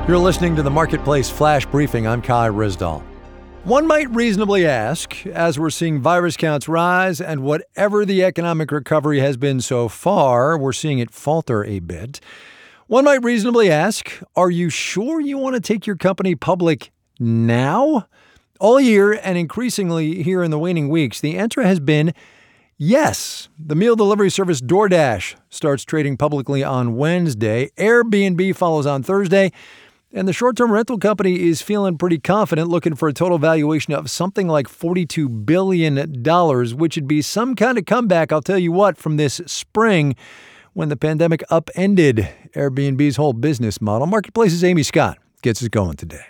You're listening to the Marketplace Flash Briefing. I'm Kai Rizdal. One might reasonably ask, as we're seeing virus counts rise and whatever the economic recovery has been so far, we're seeing it falter a bit. One might reasonably ask, are you sure you want to take your company public now? All year and increasingly here in the waning weeks, the answer has been yes. The meal delivery service DoorDash starts trading publicly on Wednesday. Airbnb follows on Thursday. And the short-term rental company is feeling pretty confident, looking for a total valuation of something like $42 billion, which would be some kind of comeback, I'll tell you what, from this spring when the pandemic upended Airbnb's whole business model. Marketplace's Amy Scott gets us going today.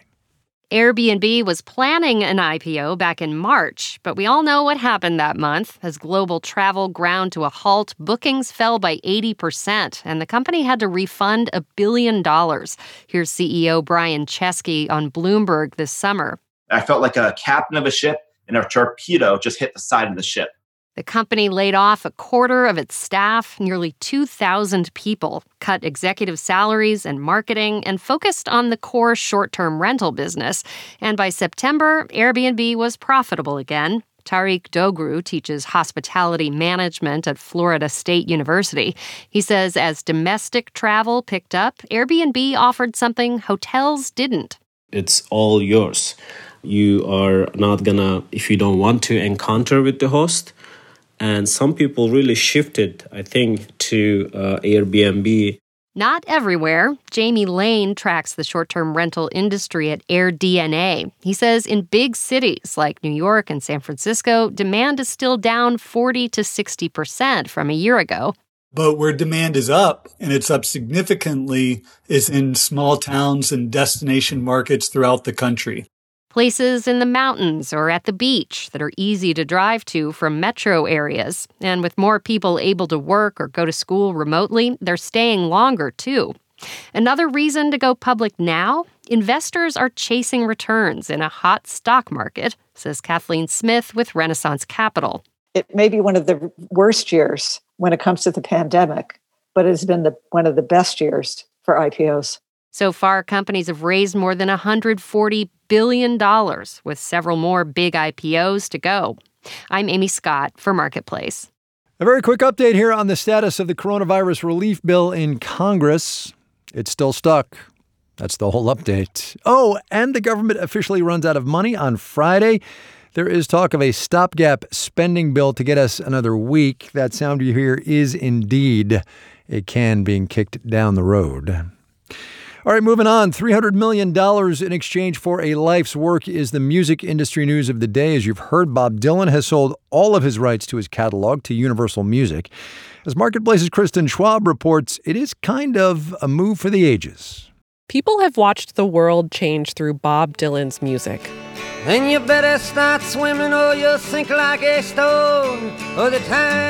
Airbnb was planning an IPO back in March, but we all know what happened that month. As global travel ground to a halt, bookings fell by 80%, and the company had to refund $1 billion. Here's CEO Brian Chesky on Bloomberg this summer. I felt like a captain of a ship and a torpedo just hit the side of the ship. The company laid off a quarter of its staff, nearly 2,000 people, cut executive salaries and marketing, and focused on the core short-term rental business. And by September, Airbnb was profitable again. Tariq Dogru teaches hospitality management at Florida State University. He says as domestic travel picked up, Airbnb offered something hotels didn't. It's all yours. You are not gonna, if you don't want to, encounter with the host. And some people really shifted, I think, to Airbnb. Not everywhere. Jamie Lane tracks the short-term rental industry at AirDNA. He says in big cities like New York and San Francisco, demand is still down 40 to 60% from a year ago. But where demand is up, and it's up significantly, is in small towns and destination markets throughout the country. Places in the mountains or at the beach that are easy to drive to from metro areas. And with more people able to work or go to school remotely, they're staying longer, too. Another reason to go public now? Investors are chasing returns in a hot stock market, says Kathleen Smith with Renaissance Capital. It may be one of the worst years when it comes to the pandemic, but it's been one of the best years for IPOs. So far, companies have raised more than $140 billion, with several more big IPOs to go. I'm Amy Scott for Marketplace. A very quick update here on the status of the coronavirus relief bill in Congress. It's still stuck. That's the whole update. Oh, and the government officially runs out of money on Friday. There is talk of a stopgap spending bill to get us another week. That sound you hear is indeed a can being kicked down the road. All right, moving on. $300 million in exchange for a life's work is the music industry news of the day. As you've heard, Bob Dylan has sold all of his rights to his catalog to Universal Music. As Marketplace's Kristen Schwab reports, it is kind of a move for the ages. People have watched the world change through Bob Dylan's music. Then you better start swimming or you'll sink like a stone. Oh, the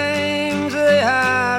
times they are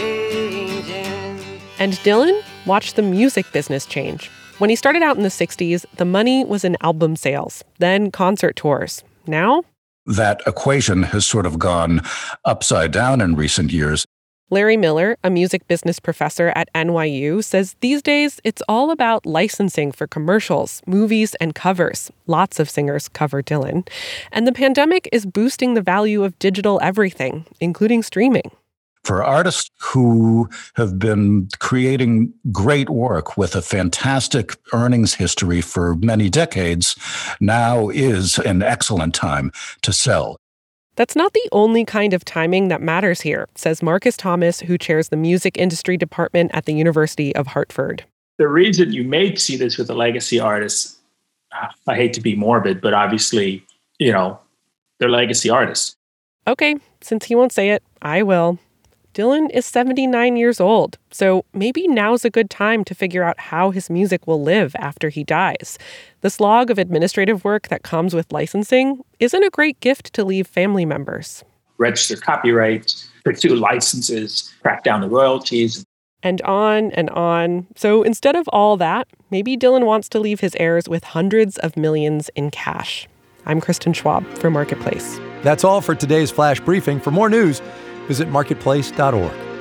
a-changing. And Dylan watched the music business change. When he started out in the 60s, the money was in album sales, then concert tours. Now? That equation has sort of gone upside down in recent years. Larry Miller, a music business professor at NYU, says these days it's all about licensing for commercials, movies, and covers. Lots of singers cover Dylan. And the pandemic is boosting the value of digital everything, including streaming. For artists who have been creating great work with a fantastic earnings history for many decades, now is an excellent time to sell. That's not the only kind of timing that matters here, says Marcus Thomas, who chairs the music industry department at the University of Hartford. The reason you may see this with the legacy artists, I hate to be morbid, but obviously, they're legacy artists. Okay, since he won't say it, I will. Dylan is 79 years old, so maybe now's a good time to figure out how his music will live after he dies. The slog of administrative work that comes with licensing isn't a great gift to leave family members. Register copyrights, pursue licenses, track down the royalties. And on and on. So instead of all that, maybe Dylan wants to leave his heirs with hundreds of millions in cash. I'm Kristen Schwab for Marketplace. That's all for today's Flash Briefing. For more news, visit marketplace.org.